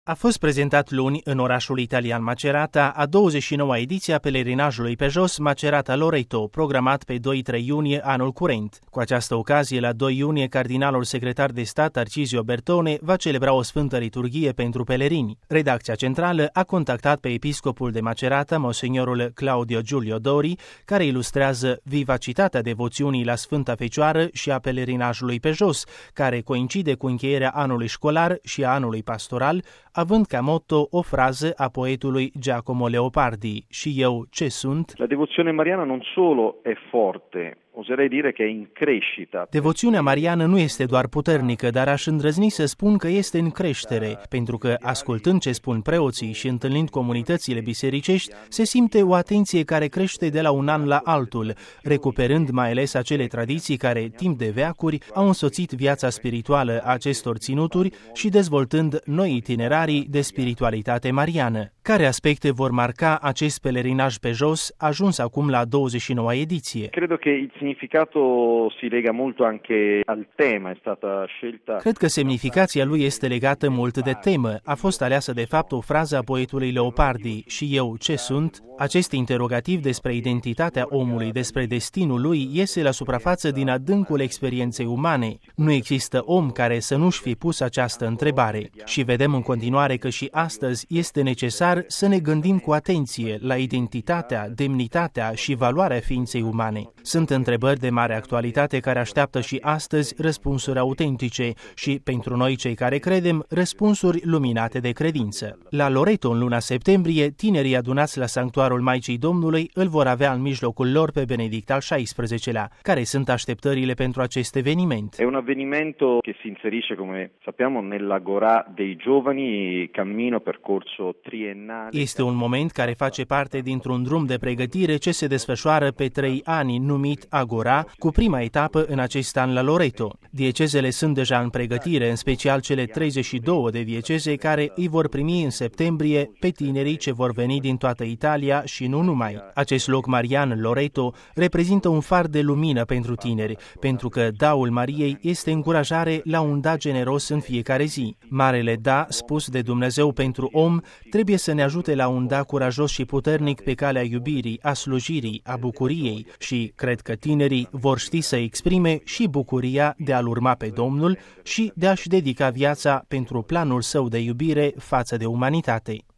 A fost prezentat luni în orașul italian Macerata a 29-a ediție a pelerinajului pe jos Macerata-Loreto, programat pe 2-3 iunie anul curent. Cu această ocazie, la 2 iunie, cardinalul secretar de stat Tarcisio Bertone va celebra o sfântă liturghie pentru pelerini. Redacția centrală a contactat pe episcopul de Macerata, monsignorul Claudio Giulio Dori, care ilustrează vivacitatea devoțiunii la Sfânta Fecioară și a pelerinajului pe jos, care coincide cu încheierea anului școlar și a anului pastoral, având ca motto o frază a poetului Giacomo Leopardi: și eu ce sunt? La devozione mariana non solo è forte, oserei dire che è in crescita. Devoțiunea mariană nu este doar puternică, dar aș îndrăzni să spun că este în creștere, pentru că, ascultând ce spun preoții și întâlnind comunitățile bisericești, se simte o atenție care crește de la un an la altul, recuperând mai ales acele tradiții care, timp de veacuri, au însoțit viața spirituală a acestor ținuturi și dezvoltând noi itinerarii de spiritualitate mariană. Care aspecte vor marca acest pelerinaj pe jos, ajuns acum la 29-a ediție? Credo che il significato si lega molto anche al tema, è stata scelta. Cred că semnificația lui este legată mult de temă. A fost aleasă de fapt o frază a poetului Leopardi: și eu ce sunt? Acest interogativ despre identitatea omului, despre destinul lui, iese la suprafață din adâncul experienței umane. Nu există om care să nu-și fi pus această întrebare. Și vedem în continuare că și astăzi este necesar să ne gândim cu atenție la identitatea, demnitatea și valoarea ființei umane. Sunt întrebări de mare actualitate care așteaptă și astăzi răspunsuri autentice și, pentru noi cei care credem, răspunsuri luminate de credință. La Loreto, în luna septembrie, tinerii adunați la sanctuarul Maicii Domnului îl vor avea în mijlocul lor pe Benedict al XVI-lea. Care sunt așteptările pentru acest eveniment? È un avvenimento che si inserisce, come sappiamo, nell'Agorà dei Giovani, cammino percorso triennale. Este un moment care face parte dintr-un drum de pregătire ce se desfășoară pe 3 ani, numit Agora, cu prima etapă în acest an la Loreto. Diecezele sunt deja în pregătire, în special cele 32 de dieceze care îi vor primi în septembrie pe tinerii ce vor veni din toată Italia și nu numai. Acest loc marian, Loreto, reprezintă un far de lumină pentru tineri, pentru că daul Mariei este încurajare la un da generos în fiecare zi. Marele da, spus de Dumnezeu pentru om, trebuie să ne ajute la un da curajos și puternic pe calea iubirii, a slujirii, a bucuriei și cred că tinerii vor ști să exprime și bucuria de a-L urma pe Domnul și de a-și dedica viața pentru planul său de iubire față de umanitate.